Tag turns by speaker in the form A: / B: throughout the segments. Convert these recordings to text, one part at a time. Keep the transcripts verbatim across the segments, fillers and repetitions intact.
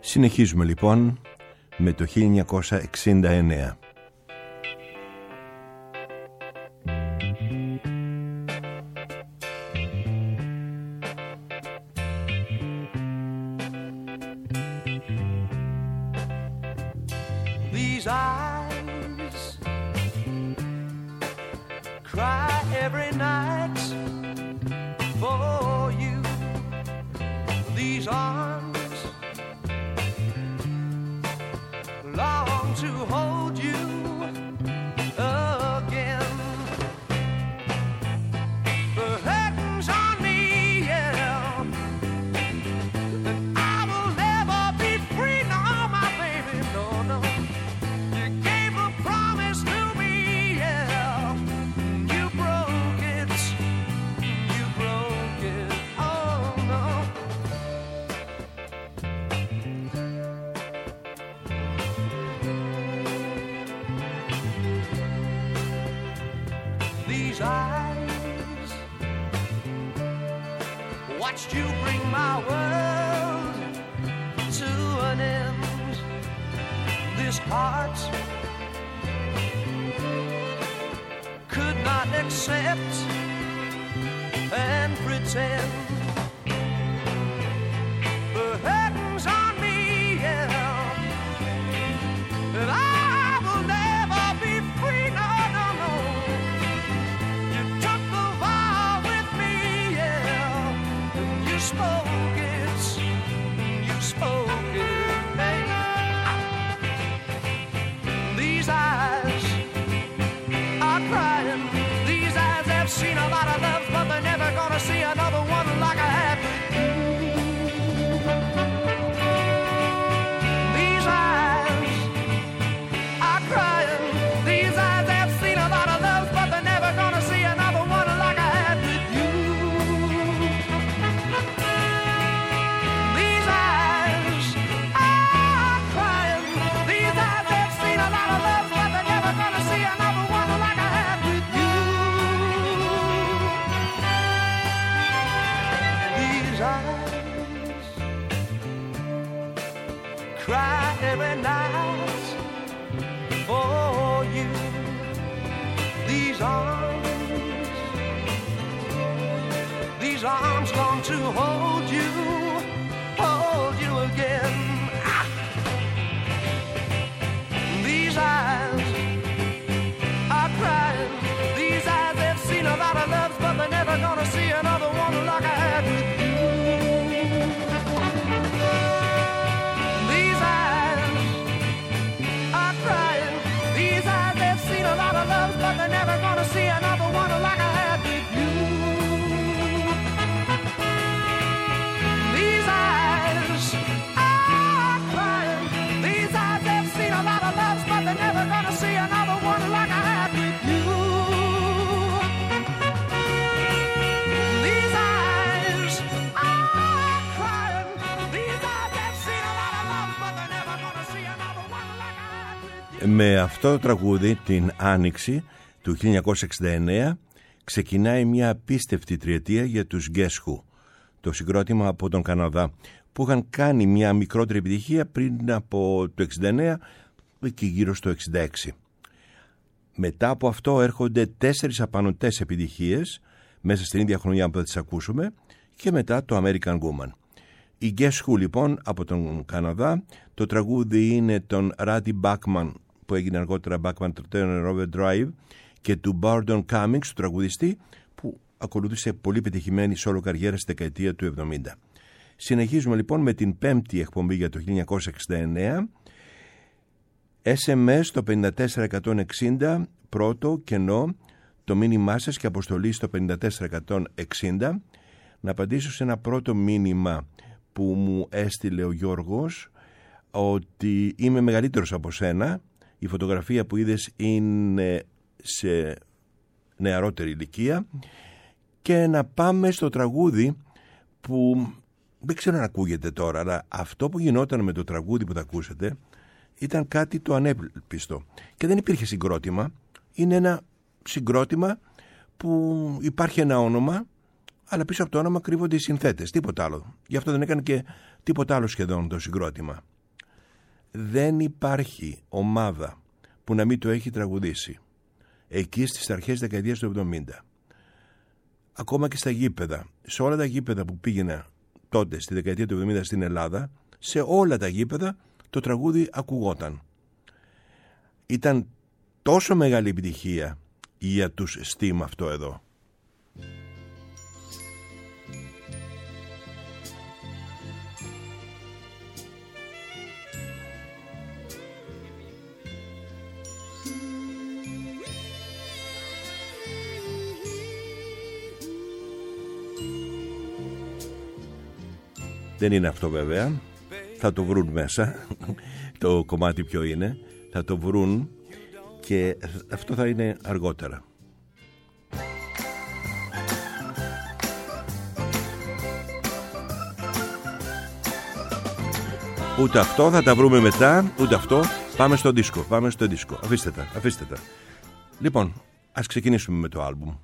A: Συνεχίζουμε λοιπόν με το χίλια εννιακόσια εξήντα εννέα.
B: These eyes cry every night for you. These arms long to hold you again. The curtains on me, yeah, and I will never be free, no, my baby, no, no. You gave a promise to me, yeah, you broke it, you broke it, oh no. These eyes watched you bring my world to an end. This heart could not accept and pretend. The curtains on me, yeah, and I will never be free, no, no, no. You took the vow with me, yeah, and you spoke it, you spoke it, hey. These eyes are crying, these eyes have seen a lot of love, but they're never gonna see another one like I have with you. These eyes are crying, these eyes have seen a lot of love, but they're never gonna see another one like I had with you. These eyes are crying, these eyes have seen a lot of love, but they're never gonna see another one like I had with you. These eyes cry every night for you. These arms, these arms long to hold you, hold you again. Ah. These eyes are crying, these eyes have seen a lot of loves, but they're never gonna see another one like I had with you. These eyes are crying, these eyes have seen a lot of loves, but they're never gonna see another one like I had with you. These eyes are crying, these eyes have seen a lot of loves, but they're never gonna see another one like I had with you. These eyes are crying, these eyes have seen a lot of loves, but they're never gonna see another one like I had with you.
A: Με αυτό το τραγούδι, την Άνοιξη του χίλια εννιακόσια εξήντα εννέα, ξεκινάει μια απίστευτη τριετία για τους Guess Who, το συγκρότημα από τον Καναδά, που είχαν κάνει μια μικρότερη επιτυχία πριν από το εξήντα εννέα και γύρω στο εξήντα έξι. Μετά από αυτό έρχονται τέσσερις απανωτές επιτυχίες μέσα στην ίδια χρονιά που θα τις ακούσουμε, και μετά το American Woman. Οι Guess Who λοιπόν από τον Καναδά, το τραγούδι είναι των Randy Bachman που έγινε αργότερα Bachman Turner Overdrive και του Bardon Cummings, του τραγουδιστή, που ακολούθησε πολύ πετυχημένη σόλο καριέρα στη δεκαετία του εβδομήντα. Συνεχίζουμε λοιπόν με την πέμπτη εκπομπή για το χίλια εννιακόσια εξήντα εννέα. ες εμ ες το πέντε τέσσερα εκατόν εξήντα, πρώτο κενό, το μήνυμά σας και αποστολή στο πέντε τέσσερα εκατόν εξήντα. Να απαντήσω σε ένα πρώτο μήνυμα που μου έστειλε ο Γιώργος, ότι είμαι μεγαλύτερος από σένα, η φωτογραφία που είδες είναι σε νεαρότερη ηλικία, και να πάμε στο τραγούδι που δεν ξέρω αν ακούγεται τώρα, αλλά αυτό που γινόταν με το τραγούδι που θα ακούσετε ήταν κάτι το ανέπιστο και δεν υπήρχε συγκρότημα. Είναι ένα συγκρότημα που υπάρχει ένα όνομα, αλλά πίσω από το όνομα κρύβονται οι συνθέτες, τίποτα άλλο. Γι' αυτό δεν έκανε και τίποτα άλλο σχεδόν το συγκρότημα. Δεν υπάρχει ομάδα που να μην το έχει τραγουδήσει. Εκεί στις αρχές δεκαετίας του εβδομήντα. Ακόμα και στα γήπεδα. Σε όλα τα γήπεδα που πήγαινα τότε στη δεκαετία του εβδομήντα στην Ελλάδα, σε όλα τα γήπεδα το τραγούδι ακουγόταν. Ήταν τόσο μεγάλη επιτυχία για τους Steam αυτό εδώ. Δεν είναι αυτό βέβαια. Θα το βρουν μέσα. Το κομμάτι ποιο είναι. Θα το βρουν και αυτό θα είναι αργότερα. Ούτε αυτό θα τα βρούμε μετά. Ούτε αυτό. Πάμε στο δίσκο. Πάμε στο δίσκο. Αφήστε τα. Αφήστε τα. Λοιπόν, ας ξεκινήσουμε με το άλμπουμ.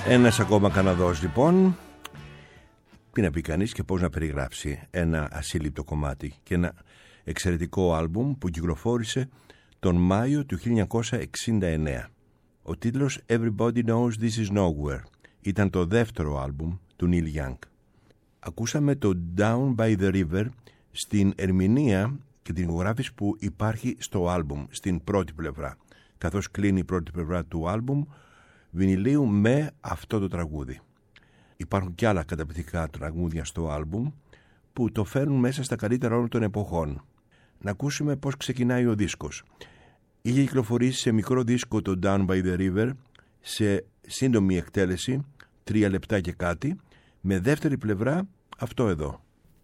A: Ένας ακόμα Καναδός λοιπόν. Τι να πει κανείς και πώς να περιγράψει ένα ασύλληπτο κομμάτι και ένα εξαιρετικό άλμπουμ που κυκλοφόρησε τον Μάιο του χίλια εννιακόσια εξήντα εννέα. Ο τίτλος Everybody Knows This Is Nowhere ήταν το δεύτερο άλμπουμ του Neil Young. Ακούσαμε το Down by the River στην ερμηνεία και την ηχογράφηση που υπάρχει στο άλμπουμ, στην πρώτη πλευρά, καθώς κλείνει η πρώτη πλευρά του άλμπουμ βινιλίου με αυτό το τραγούδι. Υπάρχουν και άλλα καταπληκτικά τραγούδια στο άλμπουμ που το φέρνουν μέσα στα καλύτερα όλων των εποχών. Να ακούσουμε πώς ξεκινάει ο δίσκος. Είχε κυκλοφορήσει σε μικρό δίσκο το Down by the River σε σύντομη εκτέλεση, τρία λεπτά και κάτι, με δεύτερη πλευρά αυτό εδώ.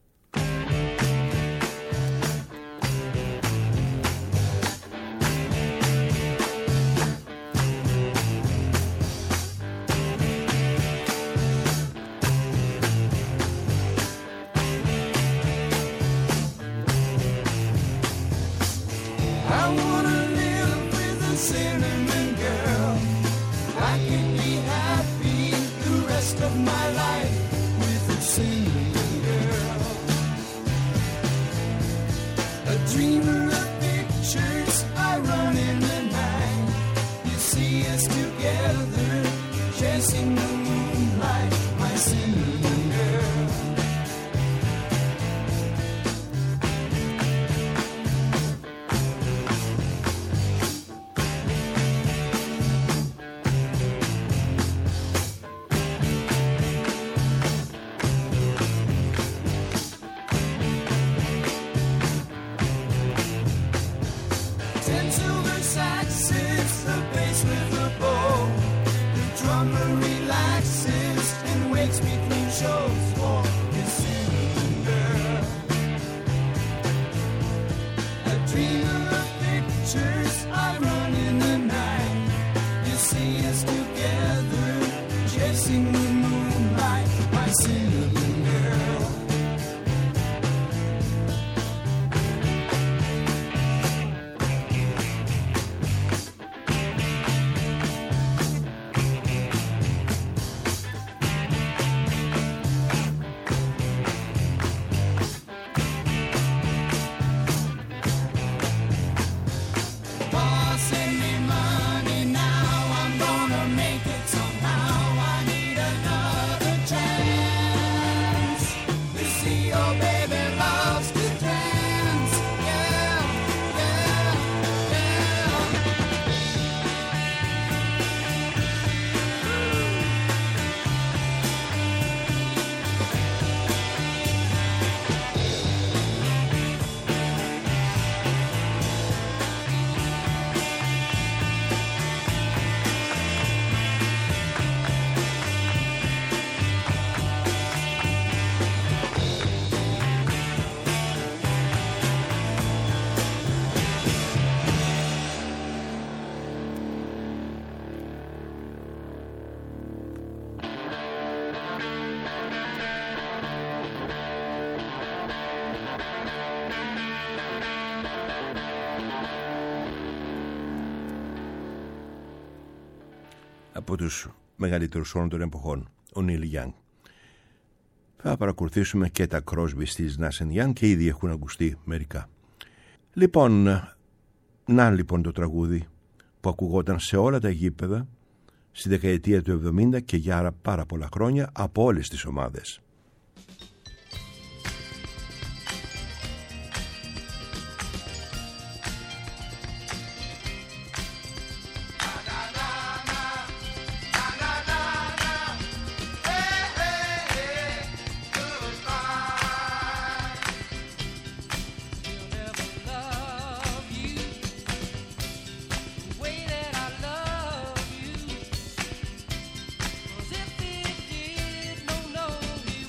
A: Από τους μεγαλύτερους όλων των εποχών, ο Neil Young. Θα παρακολουθήσουμε και τα Crosby, Stills, Nash and Young και ήδη έχουν ακουστεί μερικά. Λοιπόν, να λοιπόν το τραγούδι που ακουγόταν σε όλα τα γήπεδα στη δεκαετία του εβδομήντα και για πάρα πολλά χρόνια από όλες τις ομάδες.
B: If it did, no, no, he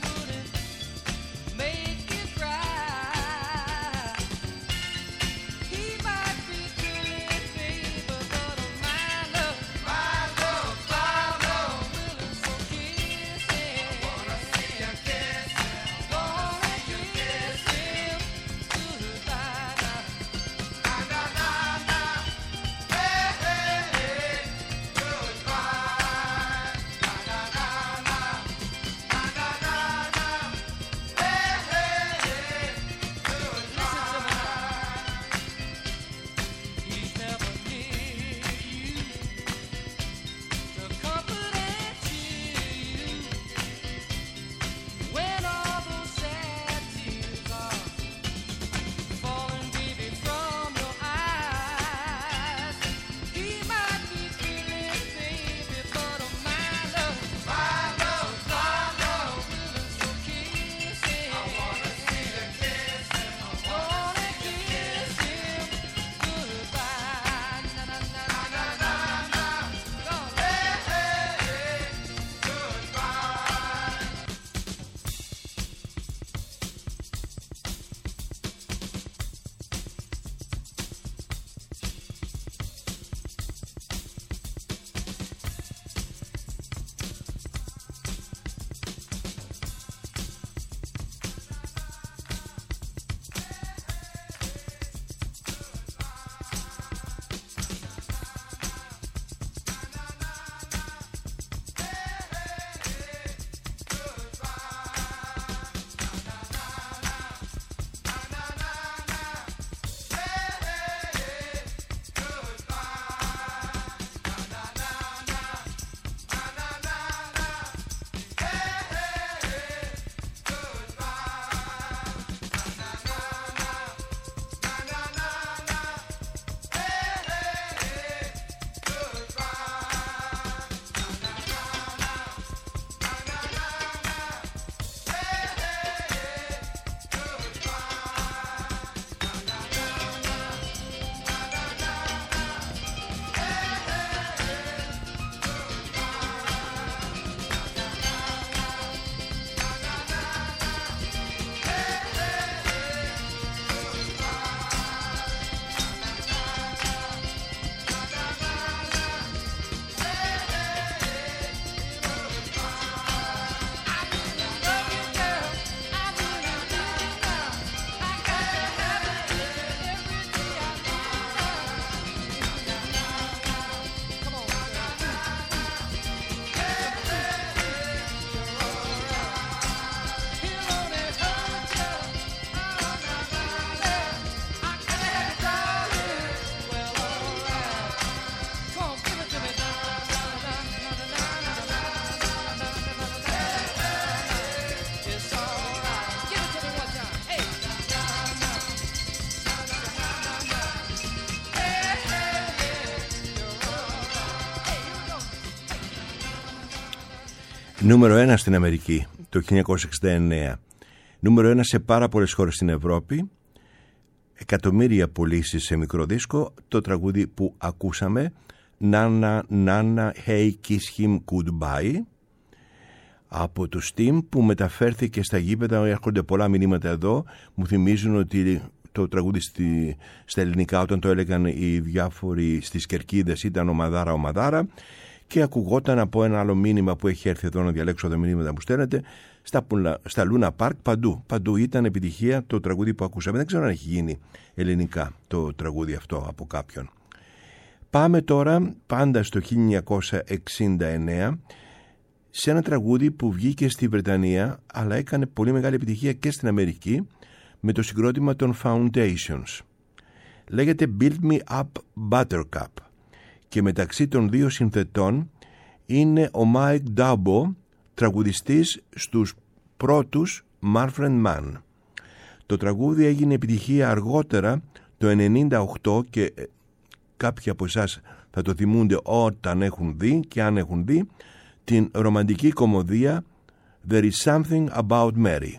A: Νούμερο ένα στην Αμερική το χίλια εννιακόσια εξήντα εννέα. Νούμερο ένα σε πάρα πολλές χώρες στην Ευρώπη. Εκατομμύρια πωλήσεις σε μικρό δίσκο. Το τραγούδι που ακούσαμε, Nana Nana Hey Kiss Him Goodbye, από το Steam, που μεταφέρθηκε στα γήπεδα. Έρχονται πολλά μηνύματα εδώ, μου θυμίζουν ότι το τραγούδι στη, στα ελληνικά όταν το έλεγαν οι διάφοροι στις κερκίδες ήταν ομαδάρα ομαδάρα, και ακουγόταν από ένα άλλο μήνυμα που έχει έρθει εδώ, να διαλέξω τα μηνύματα που στέλνετε, στα, στα Luna Park, παντού, παντού ήταν επιτυχία το τραγούδι που ακούσαμε. Δεν ξέρω αν έχει γίνει ελληνικά το τραγούδι αυτό από κάποιον. Πάμε τώρα πάντα στο χίλια εννιακόσια εξήντα εννέα σε ένα τραγούδι που βγήκε στη Βρετανία αλλά έκανε πολύ μεγάλη επιτυχία και στην Αμερική με το συγκρότημα των Foundations. Λέγεται Build Me Up Buttercup και μεταξύ των δύο συνθετών είναι ο Mike Dabo, τραγουδιστής στους πρώτους Marfriend Man. Το τραγούδι έγινε επιτυχία αργότερα το ενενήντα οκτώ και κάποιοι από εσάς θα το θυμούνται όταν έχουν δει και αν έχουν δει την ρομαντική κομμωδία There is Something About Mary.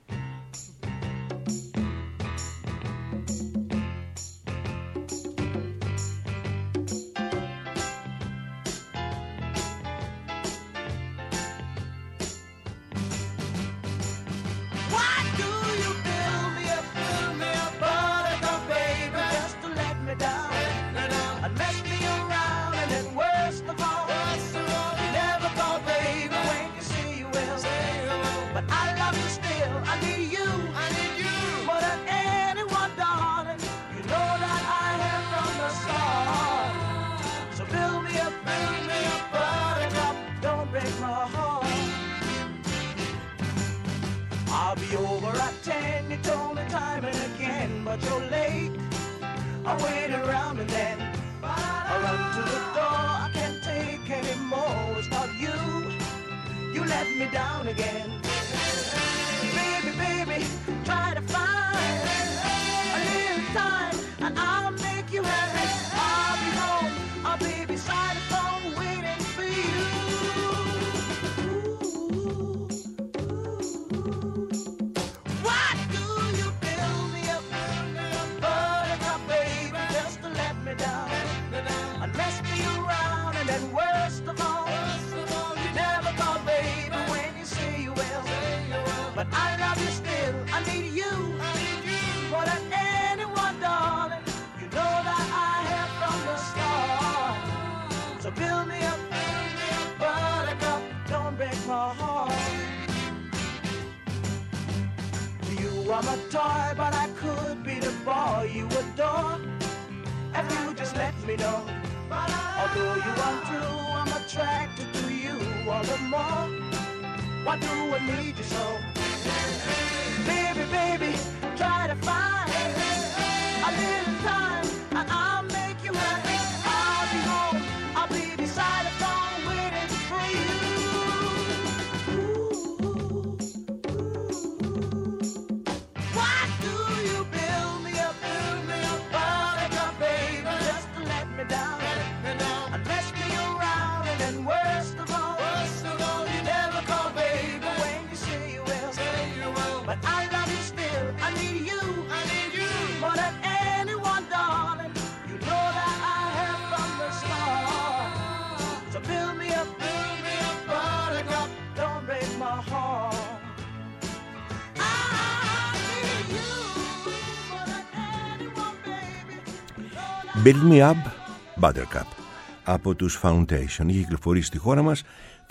A: Build Me Up Buttercup από τους Foundation. Είχε κυκλοφορήσει στη χώρα μας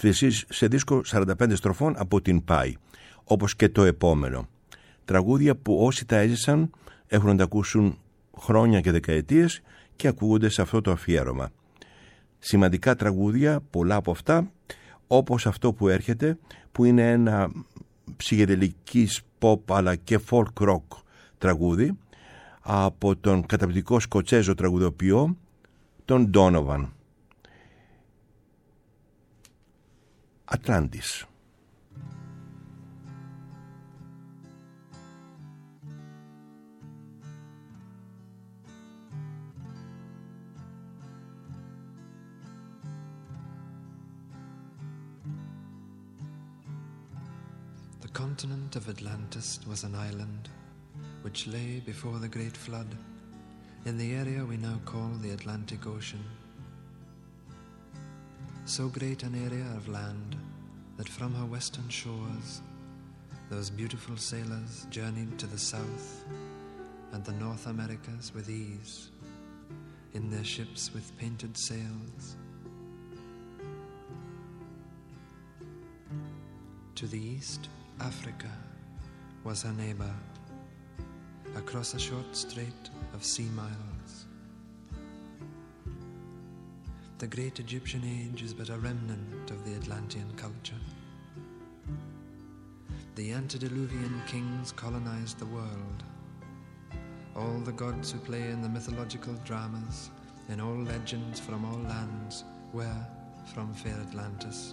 A: σε δίσκο σαράντα πέντε στροφών από την Pie, όπως και το επόμενο. Τραγούδια που όσοι τα έζησαν έχουν να τα ακούσουν χρόνια και δεκαετίες και ακούγονται σε αυτό το αφιέρωμα. Σημαντικά τραγούδια, πολλά από αυτά, όπως αυτό που έρχεται, που είναι ένα ψυχεδελικής pop αλλά και folk rock τραγούδι από τον καταπληκτικό Σκοτσέζο τραγουδοποιό τον Donovan. Atlantis.
C: The continent of Atlantis was an island which lay before the great flood in the area we now call the Atlantic Ocean. So great an area of land that from her western shores those beautiful sailors journeyed to the south and the North Americas with ease in their ships with painted sails. To the east, Africa was her neighbor, across a short strait of sea miles. The great Egyptian age is but a remnant of the Atlantean culture. The antediluvian kings colonized the world. All the gods who play in the mythological dramas, in all legends from all lands, were from fair Atlantis.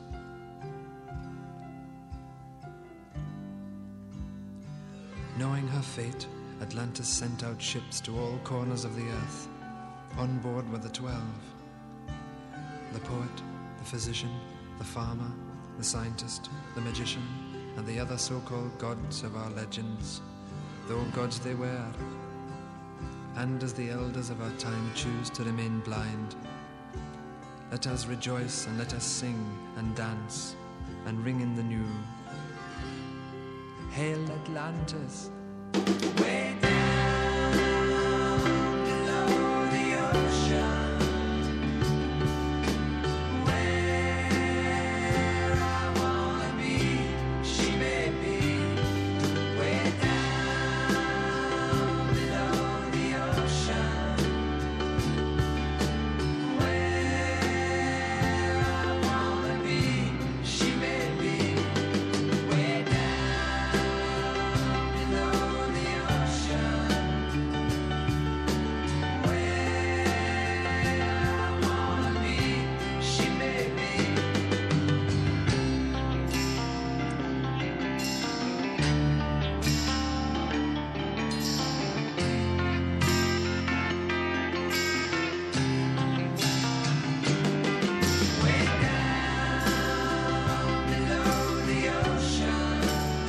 C: Knowing her fate, Atlantis sent out ships to all corners of the earth. On board were the twelve. The poet, the physician, the farmer, the scientist, the magician, and the other so-called gods of our legends, though gods they were. And as the elders of our time choose to remain blind, let us rejoice and let us sing and dance and ring in the new. Hail Atlantis! Way down below the ocean, where I wanna be, she may be. Way down below the ocean, where I wanna be, she may be. Way down below the ocean, where I wanna be, she may be. Way down below the ocean,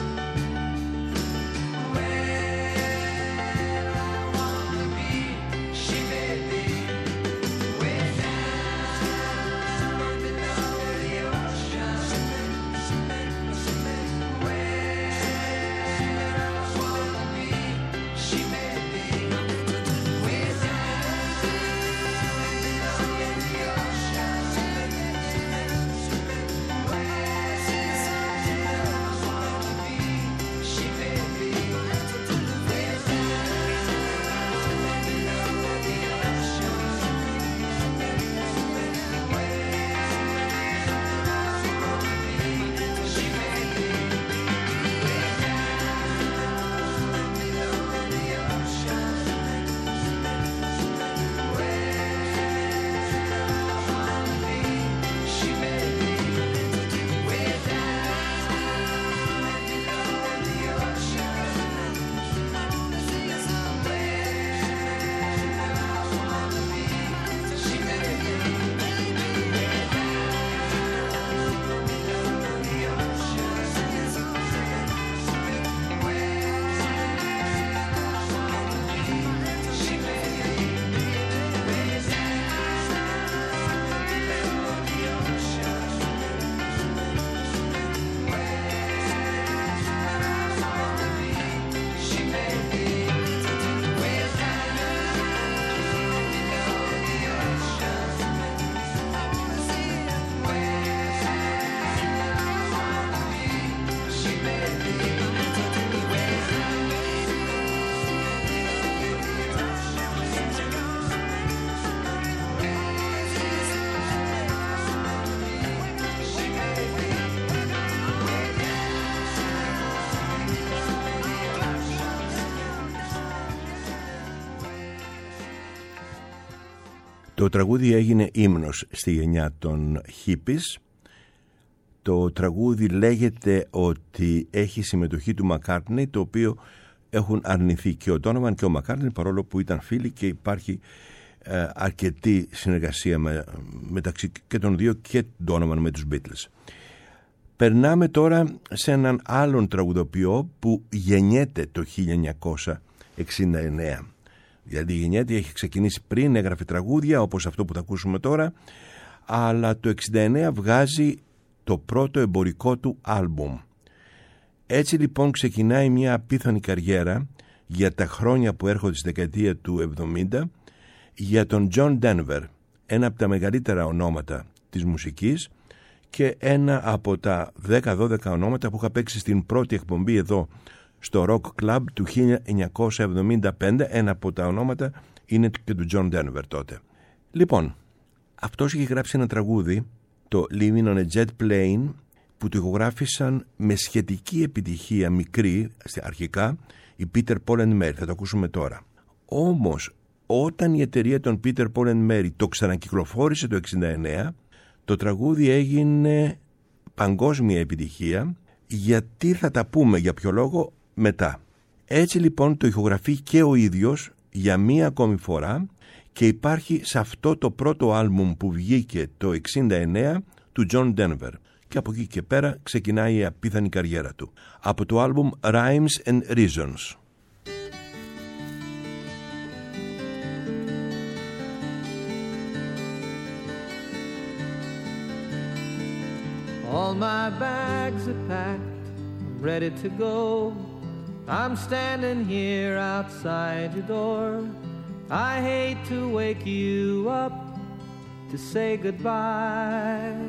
C: where I wanna be, she may be. Way down below the ocean, where I wanna be, she may be. Way down below the ocean,
A: Το τραγούδι έγινε ύμνος στη γενιά των hippies. Το τραγούδι λέγεται ότι έχει συμμετοχή του Μακκάρτνεϊ, το οποίο έχουν αρνηθεί και ο Ντόνοβαν και ο Μακκάρτνεϊ, παρόλο που ήταν φίλοι, και υπάρχει ε, αρκετή συνεργασία με, μεταξύ και των δύο, και Ντόνοβαν με τους Beatles. Περνάμε τώρα σε έναν άλλον τραγουδοποιό που γεννιέται το χίλια εννιακόσια εξήντα εννέα. Δηλαδή γεννιέται, έχει ξεκινήσει πριν, έγραφε τραγούδια όπως αυτό που θα ακούσουμε τώρα, αλλά το εξήντα εννέα βγάζει το πρώτο εμπορικό του άλμπουμ. Έτσι λοιπόν ξεκινάει μια απίθανη καριέρα για τα χρόνια που έρχονται στη δεκαετία του εβδομήντα για τον John Denver, ένα από τα μεγαλύτερα ονόματα της μουσικής και ένα από τα δέκα δώδεκα ονόματα που είχα παίξει στην πρώτη εκπομπή εδώ στο Rock Club του χίλια εννιακόσια εβδομήντα πέντε. Ένα από τα ονόματα είναι και του John Denver τότε. Λοιπόν, αυτός είχε γράψει ένα τραγούδι, το Living on a Jet Plane, που το ηχογράφησαν με σχετική επιτυχία μικρή αρχικά η Peter Paul and Mary. Θα το ακούσουμε τώρα. Όμως όταν η εταιρεία των Peter Paul and Mary το ξανακυκλοφόρησε το εξήντα εννέα, το τραγούδι έγινε παγκόσμια επιτυχία. Γιατί θα τα πούμε για ποιο λόγο μετά. Έτσι λοιπόν το ηχογραφεί και ο ίδιος για μία ακόμη φορά και υπάρχει σε αυτό το πρώτο άλμπουμ που βγήκε το εξήντα εννέα του John Denver. Και από εκεί και πέρα ξεκινάει η απίθανη καριέρα του. Από το άλμπουμ Rhymes and Reasons.
D: All my bags are packed, I'm ready to go. I'm standing here outside your door. I hate to wake you up to say goodbye,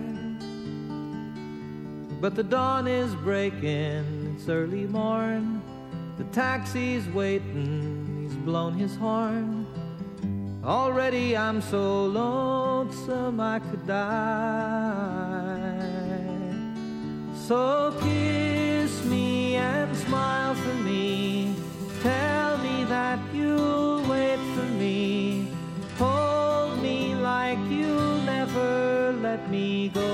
D: but the dawn is breaking, it's early morn. The taxi's waiting, he's blown his horn. Already I'm so lonesome I could die. So kiss me and smile for me. Tell me that you'll wait for me. Hold me like you'll never let me go.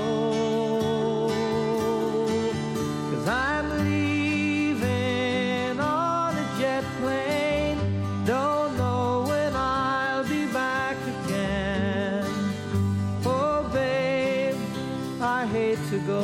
D: 'Cause I'm leaving on a jet plane. Don't know when I'll be back again. Oh babe, I hate to go.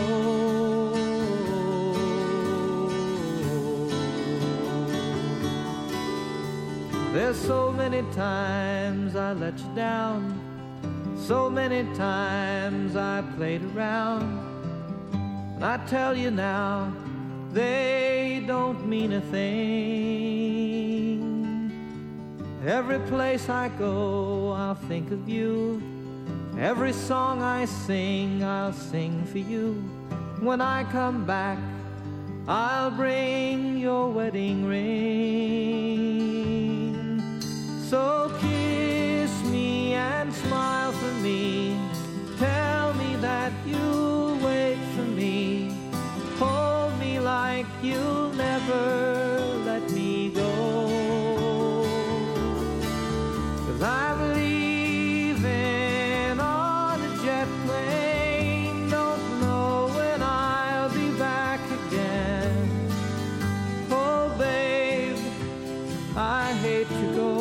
D: There's so many times I let you down, so many times I played around, and I tell you now, they don't mean a thing. Every place I go, I'll think of you. Every song I sing, I'll sing for you. When I come back, I'll bring your wedding ring. So kiss me and smile for me. Tell me that you'll wait for me. Hold me like you'll never let me go. 'Cause I'm leaving on a jet plane. Don't know when I'll be back again. Oh babe, I hate to go.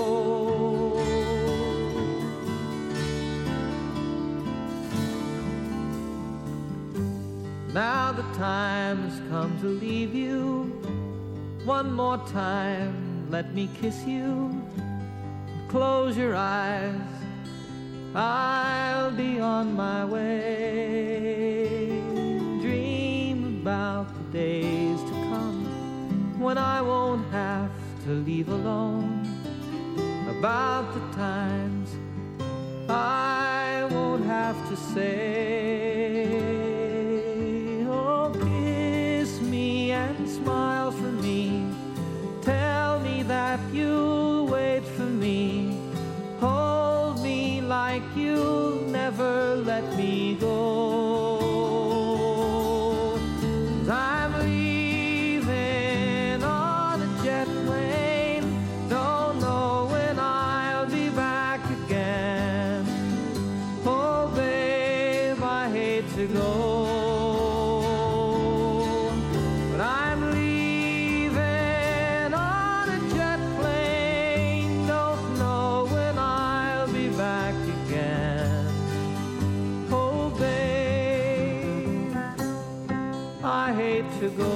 D: Now the time has come to leave you. One more time, let me kiss you. Close your eyes, I'll be on my way. Dream about the days to come when I won't have to leave alone. About the times I won't have to say. Smile for me. Tell me that you'll wait for me. Hold me like you'll never let me go. 'Cause I'm leaving on a jet plane. Don't know when I'll be back again. Oh babe, I hate to go. hate to go.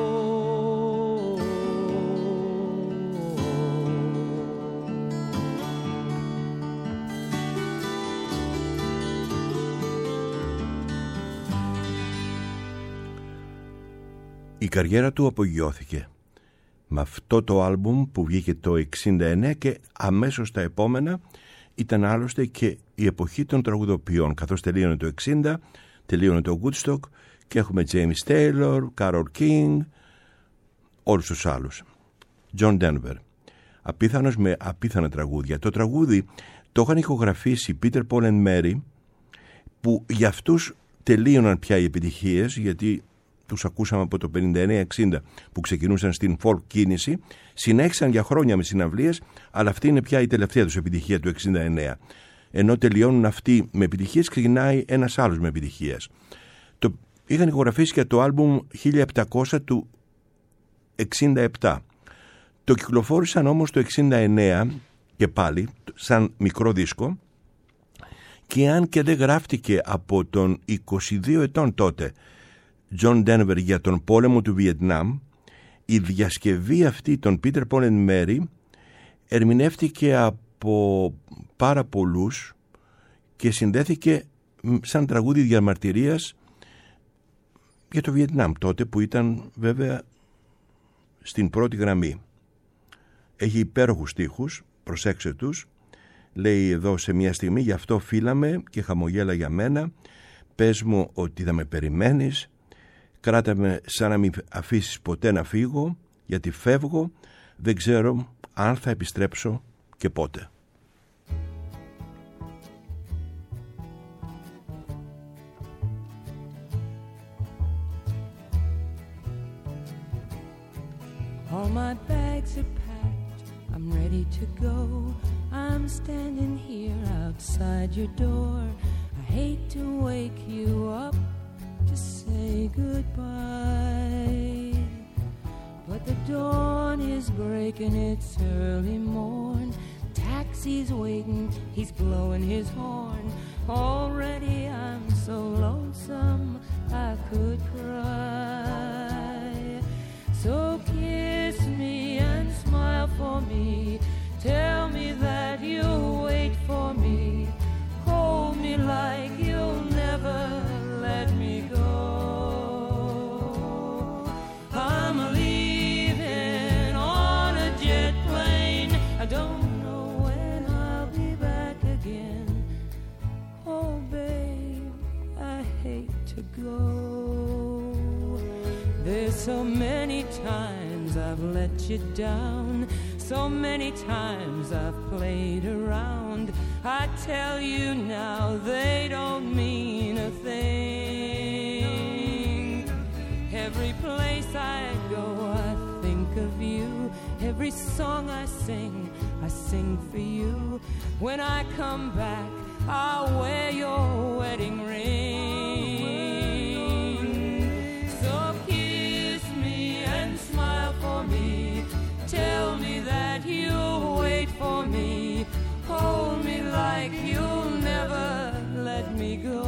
A: Η καριέρα του απογειώθηκε με αυτό το άλμπουμ που βγήκε το εξήντα εννέα και αμέσως τα επόμενα ήταν άλλωστε και η εποχή των τραγουδοποιών, καθώς τελείωνε το εξήντα, τελείωνε το Woodstock και έχουμε James Taylor, Carole King, όλους τους άλλους. John Denver, απίθανος με απίθανα τραγούδια. Το τραγούδι το είχαν ηχογραφήσει Peter Paul and Mary, που για αυτούς τελείωναν πια οι επιτυχίες, γιατί τους ακούσαμε από το πενήντα εννέα εξήντα που ξεκινούσαν στην folk κίνηση, συνέχισαν για χρόνια με συναυλίες, αλλά αυτή είναι πια η τελευταία τους επιτυχία του εξήντα εννέα. Ενώ τελειώνουν αυτοί με επιτυχίες, ξεκινάει ένας άλλος με επιτυχίες. Το είχαν ηχογραφήσει και το άλμπουμ χίλια επτακόσια του εξήντα επτά. Το κυκλοφόρησαν όμως το εξήντα εννέα και πάλι σαν μικρό δίσκο, και αν και δεν γράφτηκε από τον είκοσι δύο ετών τότε John Denver για τον πόλεμο του Βιετνάμ, η διασκευή αυτή των Peter Paul and Mary ερμηνεύτηκε από πάρα πολλούς και συνδέθηκε σαν τραγούδι διαμαρτυρίας για το Βιετνάμ τότε, που ήταν βέβαια στην πρώτη γραμμή. Έχει υπέροχους στίχους, προσέξτε τους. Λέει εδώ σε μια στιγμή: «Γι' αυτό φύλαμε και χαμογέλα για μένα, πες μου ότι θα με περιμένεις, κράτα με σαν να μην αφήσεις ποτέ να φύγω, γιατί φεύγω, δεν ξέρω αν θα επιστρέψω και πότε».
E: All my bags are packed, I'm ready to go. I'm standing here outside your door. I hate to wake you up to say goodbye, but the dawn is breaking, it's early morn. Taxi's waiting, he's blowing his horn. Already I'm so lonesome I could cry. So kiss me and smile for me, tell me that you'll wait for me, hold me like you'll never let me go. I'm leaving on a jet plane, I don't know when I'll be back again. Oh babe, I hate to go. There's so many times I've let you down, so many times I've played around. I tell you now, they don't mean a thing. Every place I go, I think of you. Every song I sing, I sing for you. When I come back, I'll wear your wedding ring. So kiss me and smile for me, tell me that you'll wait for me, hold me like you'll never let me go.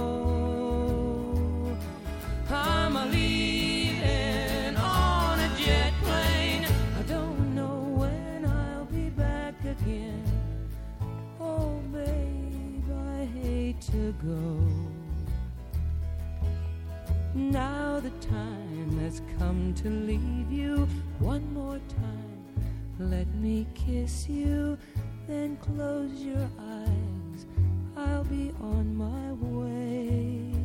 E: I'm leaving on a jet plane, I don't know when I'll be back again. Oh babe, I hate to go. Now the time has come to leave you. One more time, let me kiss you, then close your eyes, I'll be on my way.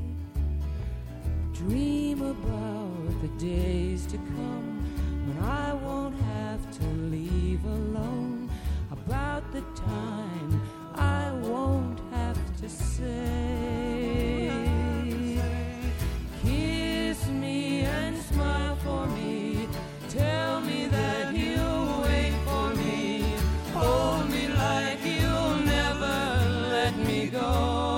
E: Dream about the days to come when I won't have to leave alone, about the time I won't have to say. Kiss me and smile for me, tell me that you'll wait for me, hold me like you'll never let me go.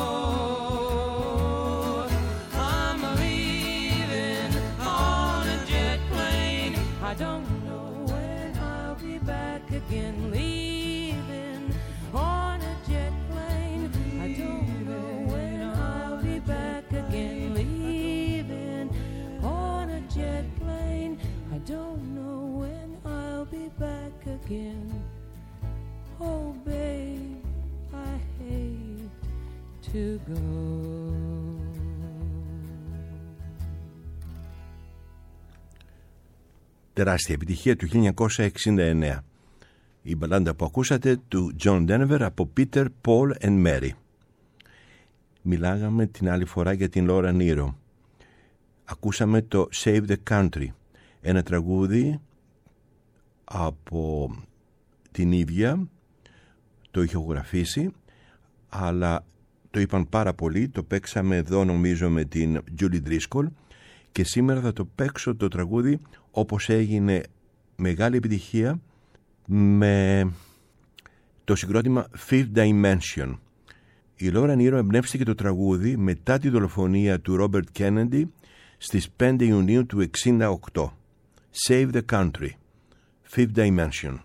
E: I'm leaving on a jet plane, I don't know when I'll be back again. Leaving to go.
A: Τεράστια επιτυχία του χίλια εννιακόσια εξήντα εννέα. Η μπαλάντα που ακούσατε του John Denver από Peter, Paul and Mary. Μιλάγαμε την άλλη φορά για την Laura Nyro. Ακούσαμε το Save the Country, ένα τραγούδι από την ίδια, το ηχογραφήσει, αλλά το είπαν πάρα πολύ, το παίξαμε εδώ νομίζω με την Julie Driscoll και σήμερα θα το παίξω το τραγούδι όπως έγινε μεγάλη επιτυχία με το συγκρότημα Fifth Dimension. Η Laura Nyro εμπνεύστηκε το τραγούδι μετά τη δολοφονία του Robert Kennedy στις πέντε Ιουνίου του εξήντα οκτώ. Save the Country, Fifth Dimension.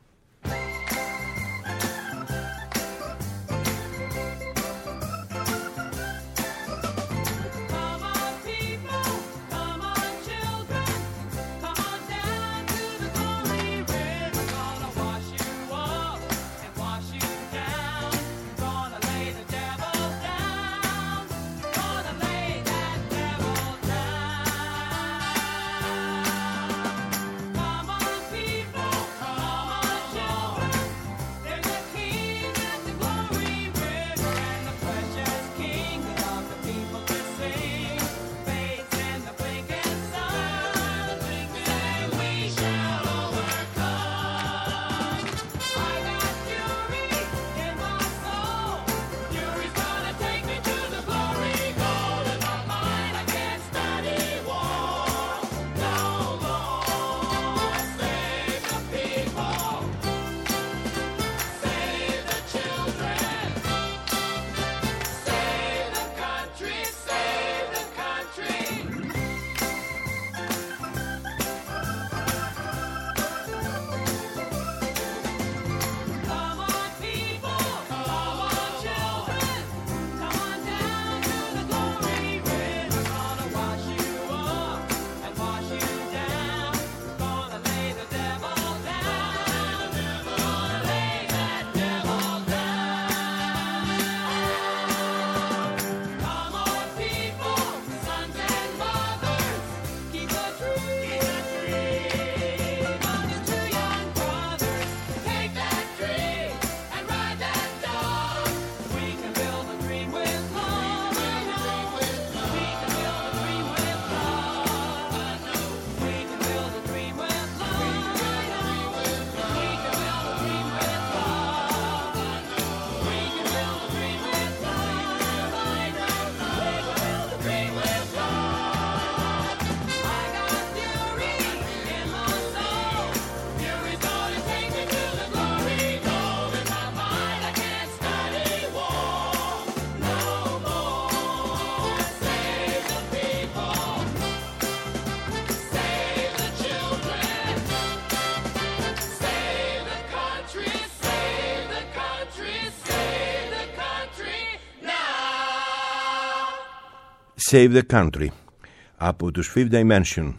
A: Save the Country από τους Fifth Dimension.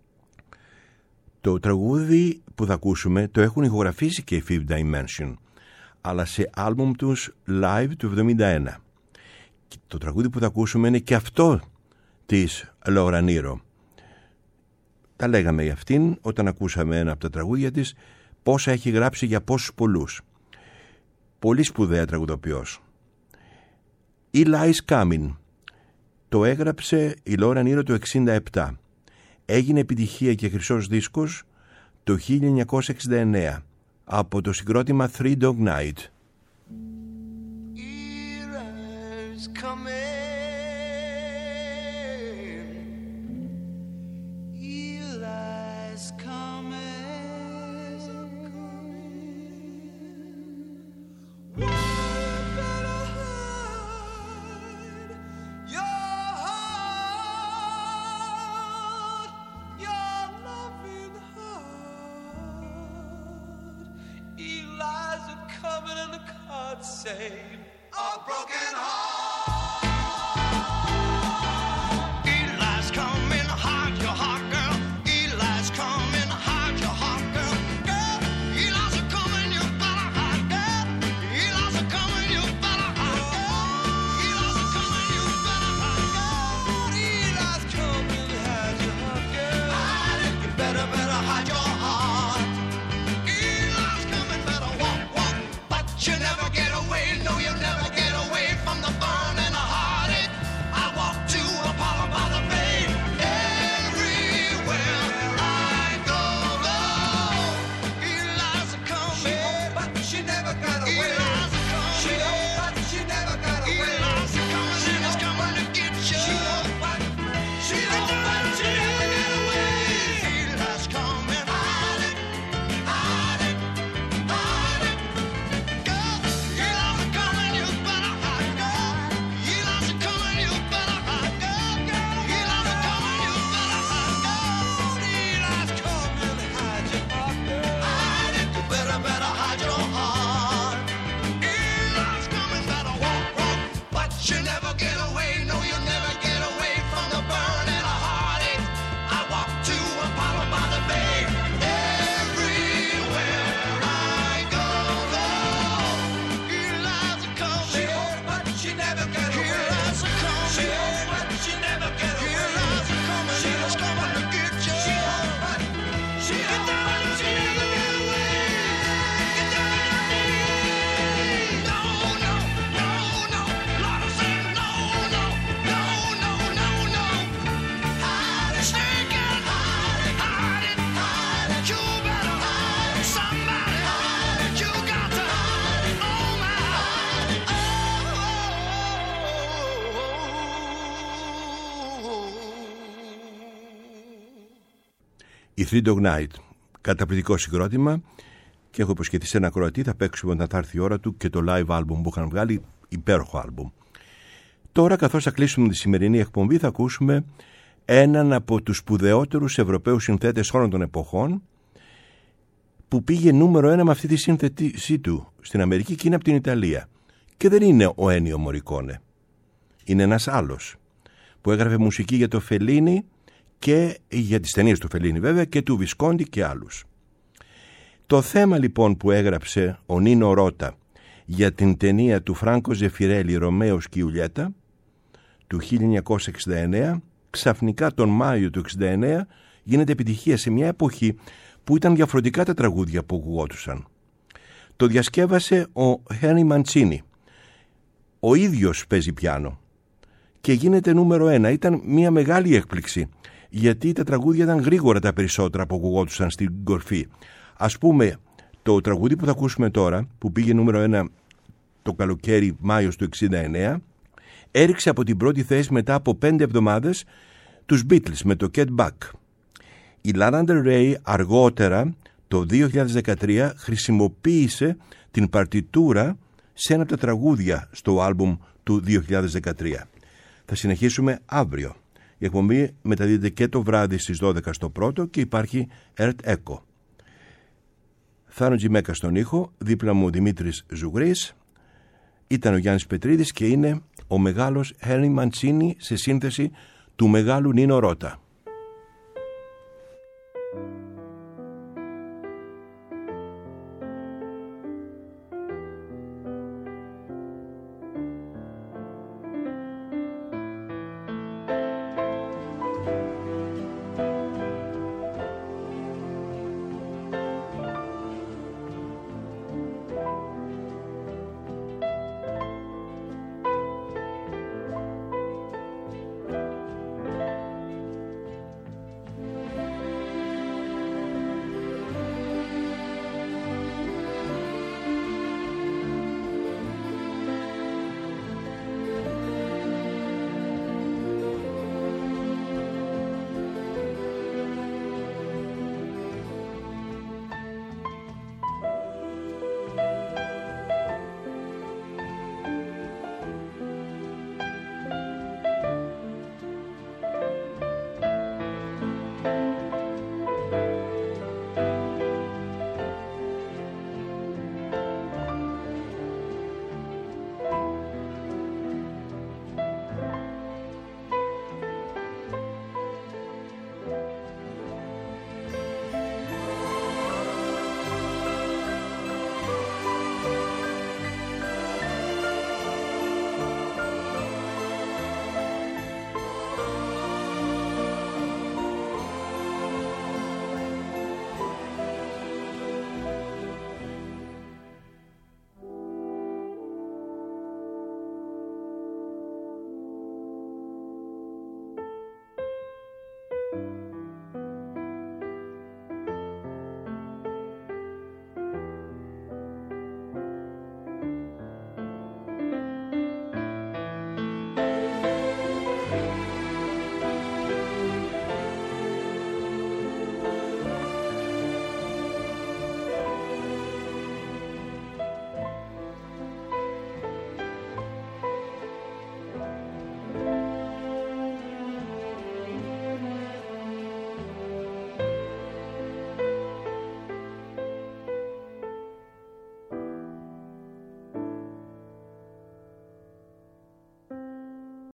A: Το τραγούδι που θα ακούσουμε το έχουν ηχογραφήσει και οι Fifth Dimension, αλλά σε άλμπουμ τους live του εβδομήντα ένα. Και το τραγούδι που θα ακούσουμε είναι και αυτό της Laura Nyro. Τα λέγαμε για αυτήν όταν ακούσαμε ένα από τα τραγούδια της, πόσα έχει γράψει για πόσους πολλούς. Πολύ σπουδαία τραγουδοποιός. Eli's Coming το έγραψε η Laura Nyro το εξήντα επτά. Έγινε επιτυχία και χρυσός δίσκος το χίλια εννιακόσια εξήντα εννέα από το συγκρότημα Three Dog Night.
B: Eli's coming. Eli's coming. One better hide your heart, your loving heart. Eli's a coming and the cards say a broken heart. Eli's coming, hide your heart, girl. Eli's coming, hide your heart, girl. Girl, Eli's a coming, you better hide, girl. Eli's a coming, you better hide, girl. Eli's a coming.
A: η Three Dog Night. Καταπληκτικό συγκρότημα και έχω υποσχεθεί σε ένα ακροατή, θα παίξουμε όταν θα έρθει η ώρα του και το live album που είχαν βγάλει, υπέροχο album. Τώρα, καθώς θα κλείσουμε τη σημερινή εκπομπή, θα ακούσουμε έναν από τους σπουδαιότερους Ευρωπαίους συνθέτες όλων των εποχών, που πήγε νούμερο ένα με αυτή τη σύνθετή του στην Αμερική και είναι από την Ιταλία. Και δεν είναι ο Ένιο Μορικόνε. Είναι ένας άλλος που έγραφε μουσική για το Φελίνι και για τις ταινίες του Φελίνι βέβαια και του Βισκόντι και άλλους. Το θέμα λοιπόν που έγραψε ο Νίνο Ρώτα για την ταινία του Φράνκο Ζεφιρέλη «Ρωμαίος και Ιουλιέτα» του χίλια εννιακόσια εξήντα εννέα, ξαφνικά τον Μάιο του εξήντα εννέα γίνεται επιτυχία σε μια εποχή που ήταν διαφορετικά τα τραγούδια που ακουγόντουσαν. Το διασκεύασε ο Χένι Μαντσίνι. Ο ίδιος παίζει πιάνο και γίνεται νούμερο ένα. Ήταν μια μεγάλη έκπληξη, γιατί τα τραγούδια ήταν γρήγορα τα περισσότερα που ακουγόντουσαν στην κορφή. Ας πούμε, το τραγούδι που θα ακούσουμε τώρα, που πήγε νούμερο ένα το καλοκαίρι Μάιος του εξήντα εννέα, έριξε από την πρώτη θέση μετά από πέντε εβδομάδες τους Beatles με το Get Back. Η Lana Del Rey αργότερα, το δύο χιλιάδες δεκατρία, χρησιμοποίησε την παρτιτούρα σε ένα από τα τραγούδια στο άλμπουμ του δύο χιλιάδες δεκατρία. Θα συνεχίσουμε αύριο. Η εκπομπή μεταδίδεται και το βράδυ στις δώδεκα στο πρώτο και υπάρχει Earth Echo. Θάνο Τζιμέκα στον ήχο, δίπλα μου ο Δημήτρης Ζουγρής, ήταν ο Γιάννης Πετρίδης και είναι ο μεγάλος Χένι Μαντσίνι σε σύνθεση του μεγάλου Νίνο Ρώτα.